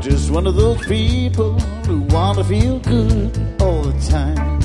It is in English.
just one of those people who want to feel good all the time.